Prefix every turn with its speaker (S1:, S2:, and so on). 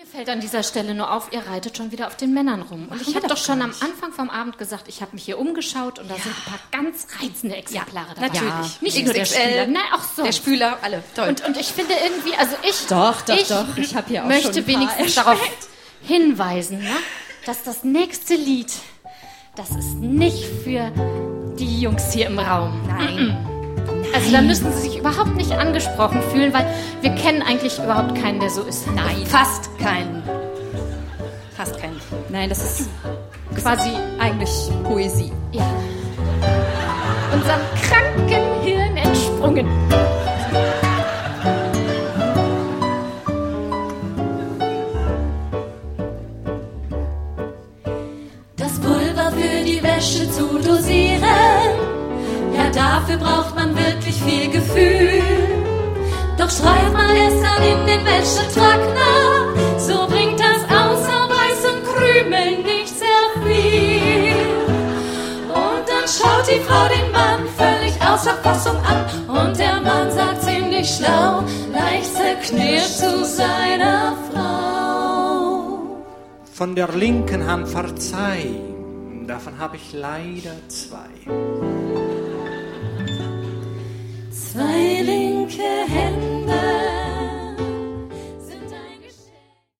S1: Mir fällt an dieser Stelle nur auf, ihr reitet schon wieder auf den Männern rum. Und ich habe doch schon am Anfang vom Abend gesagt, ich habe mich hier umgeschaut und da sind ein paar ganz reizende Exemplare dabei.
S2: Natürlich.
S1: Nicht nur der Spüler, nein, auch so.
S2: Der Spüler, alle. Toll.
S1: Und ich finde irgendwie, also ich
S3: habe hier auch
S1: möchte
S3: schon
S1: wenigstens darauf hinweisen, ne, dass das nächste Lied, das ist nicht für die Jungs hier im Raum.
S2: Nein.
S1: Also da müssen sie sich überhaupt nicht angesprochen fühlen, weil wir kennen eigentlich überhaupt keinen, der so ist.
S2: Nein. Fast keinen.
S3: Nein, das ist
S1: Quasi,
S3: eigentlich Poesie.
S1: ja, unserem kranken Hirn entsprungen.
S4: Das Pulver für die Wäsche zu dosieren, ja, dafür braucht man wirklich viel Gefühl. Doch streut man es dann in den Wäschetrockner, so bringt das außer weißen Krümeln nicht sehr viel. Und dann schaut die Frau den Mann völlig außer Fassung an und der Mann sagt ziemlich schlau, leicht zerknirscht zu seiner Frau.
S5: Von der linken Hand verzeih, davon habe ich leider zwei.